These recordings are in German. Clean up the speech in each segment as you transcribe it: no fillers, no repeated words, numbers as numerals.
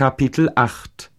Kapitel 8.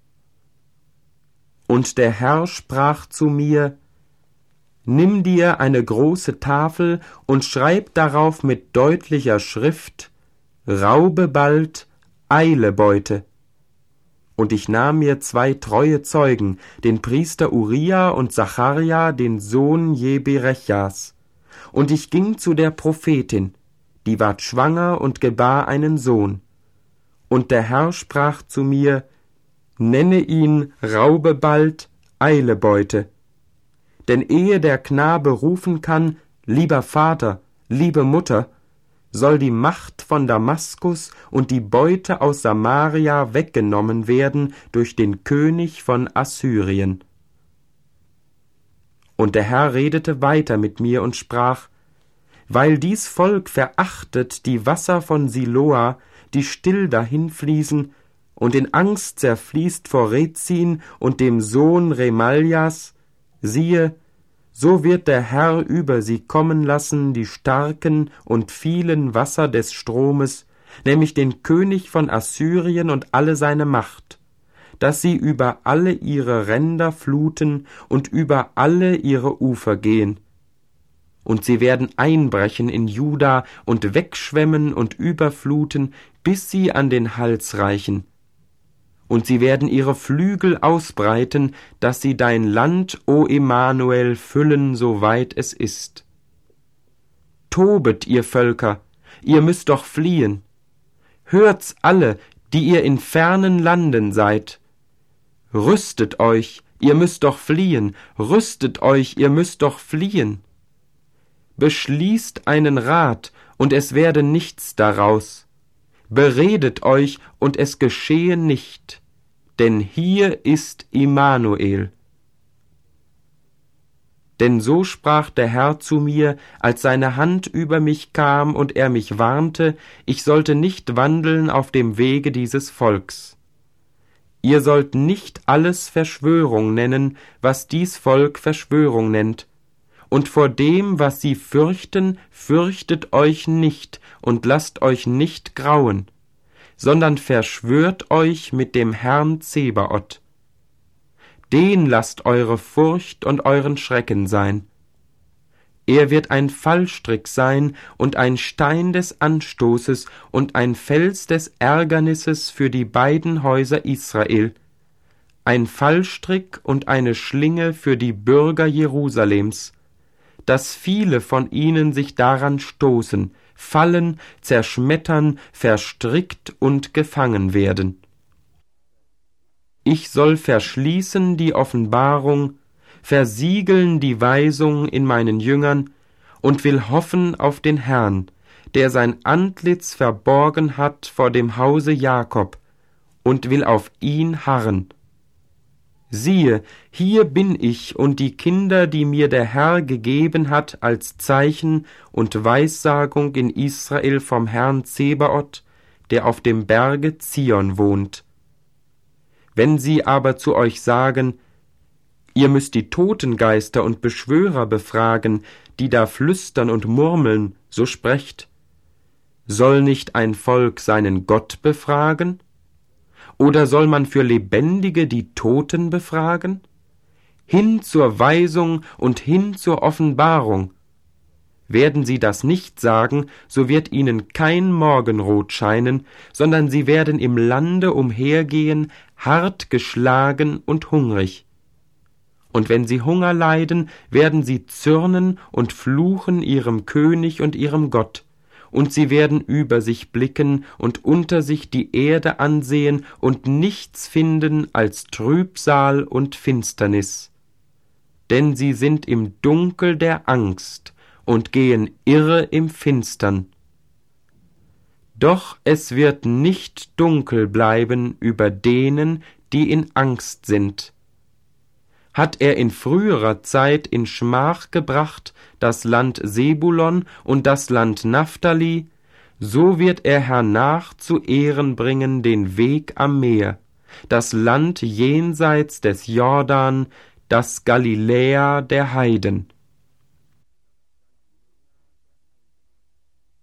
Und der Herr sprach zu mir: Nimm dir eine große Tafel und schreib darauf mit deutlicher Schrift: Raube bald, eile Beute. Und ich nahm mir 2 treue Zeugen, den Priester Uria und Zacharja, den Sohn Jeberechjas. Und ich ging zu der Prophetin, die ward schwanger und gebar einen Sohn. Und der Herr sprach zu mir: Nenne ihn Raube bald, eile Beute. Denn ehe der Knabe rufen kann: Lieber Vater, liebe Mutter, soll die Macht von Damaskus und die Beute aus Samaria weggenommen werden durch den König von Assyrien. Und der Herr redete weiter mit mir und sprach: Weil dies Volk verachtet die Wasser von Siloa, die still dahinfließen, und in Angst zerfließt vor Rezin und dem Sohn Remaljas, siehe, so wird der Herr über sie kommen lassen die starken und vielen Wasser des Stromes, nämlich den König von Assyrien und alle seine Macht, dass sie über alle ihre Ränder fluten und über alle ihre Ufer gehen. Und sie werden einbrechen in Juda und wegschwemmen und überfluten, bis sie an den Hals reichen. Und sie werden ihre Flügel ausbreiten, dass sie dein Land, o Emanuel, füllen, soweit es ist. Tobet, ihr Völker, ihr müsst doch fliehen. Hört's alle, die ihr in fernen Landen seid. Rüstet euch, ihr müsst doch fliehen, rüstet euch, ihr müsst doch fliehen. Beschließt einen Rat, und es werde nichts daraus. Beredet euch, und es geschehe nicht, denn hier ist Immanuel. Denn so sprach der Herr zu mir, als seine Hand über mich kam und er mich warnte, ich sollte nicht wandeln auf dem Wege dieses Volks. Ihr sollt nicht alles Verschwörung nennen, was dies Volk Verschwörung nennt. Und vor dem, was sie fürchten, fürchtet euch nicht und lasst euch nicht grauen, sondern verschwört euch mit dem Herrn Zebaoth. Den lasst eure Furcht und euren Schrecken sein. Er wird ein Fallstrick sein und ein Stein des Anstoßes und ein Fels des Ärgernisses für die beiden Häuser Israel, ein Fallstrick und eine Schlinge für die Bürger Jerusalems, dass viele von ihnen sich daran stoßen, fallen, zerschmettern, verstrickt und gefangen werden. Ich soll verschließen die Offenbarung, versiegeln die Weisung in meinen Jüngern und will hoffen auf den Herrn, der sein Antlitz verborgen hat vor dem Hause Jakob, und will auf ihn harren. Siehe, hier bin ich und die Kinder, die mir der Herr gegeben hat als Zeichen und Weissagung in Israel vom Herrn Zebaoth, der auf dem Berge Zion wohnt. Wenn sie aber zu euch sagen: Ihr müsst die Totengeister und Beschwörer befragen, die da flüstern und murmeln, so sprecht: Soll nicht ein Volk seinen Gott befragen? Oder soll man für Lebendige die Toten befragen? Hin zur Weisung und hin zur Offenbarung. Werden sie das nicht sagen, so wird ihnen kein Morgenrot scheinen, sondern sie werden im Lande umhergehen, hart geschlagen und hungrig. Und wenn sie Hunger leiden, werden sie zürnen und fluchen ihrem König und ihrem Gott. Und sie werden über sich blicken und unter sich die Erde ansehen und nichts finden als Trübsal und Finsternis. Denn sie sind im Dunkel der Angst und gehen irre im Finstern. Doch es wird nicht dunkel bleiben über denen, die in Angst sind. Hat er in früherer Zeit in Schmach gebracht das Land Sebulon und das Land Naphtali, so wird er hernach zu Ehren bringen den Weg am Meer, das Land jenseits des Jordan, das Galiläa der Heiden.